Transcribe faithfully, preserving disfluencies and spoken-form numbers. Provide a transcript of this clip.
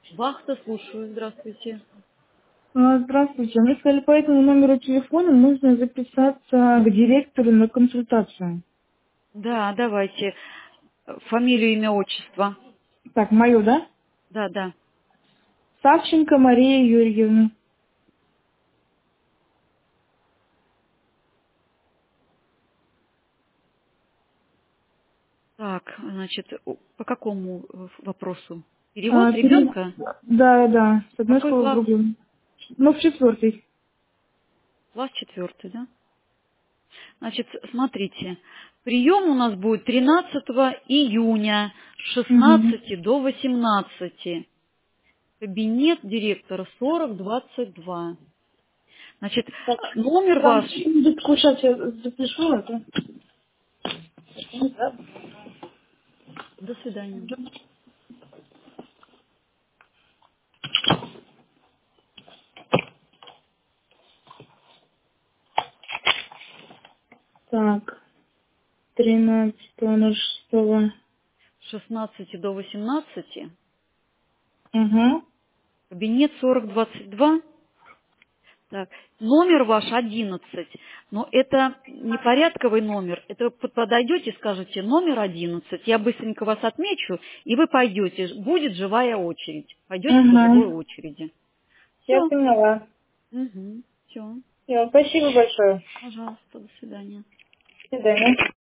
Вахта, слушаю. Здравствуйте. А, Здравствуйте. Мне сказали, по этому номеру телефона нужно записаться к директору на консультацию. Да, давайте. Фамилию, имя, отчество. Так, мою, да? Да, да. Савченко Мария Юрьевна. Так, значит, о- по какому э, вопросу? Перевод А, пере- ребенка? Да, да, с одной Какой школы в класс? другую. Ну, в четвертый. Класс четвертый, да? Значит, смотрите. Прием у нас будет тринадцатого июня с Угу. шестнадцати до восемнадцати. Кабинет директора сорок двадцать два. Значит, Так, номер там ваш. секундочку, сейчас я запишу это. До свидания. Так, тринадцатого ноль шестого. С шестнадцати до восемнадцати. Угу. Кабинет сорок двадцать два. Так, номер ваш одиннадцать, но это не порядковый номер. Это вы подойдете и скажете номер одиннадцать. Я быстренько вас отмечу, и вы пойдете. Будет живая очередь. Пойдете по живой Угу. очереди. Я Все. поняла. Угу. Все. Все, спасибо большое. Пожалуйста, до свидания. До свидания.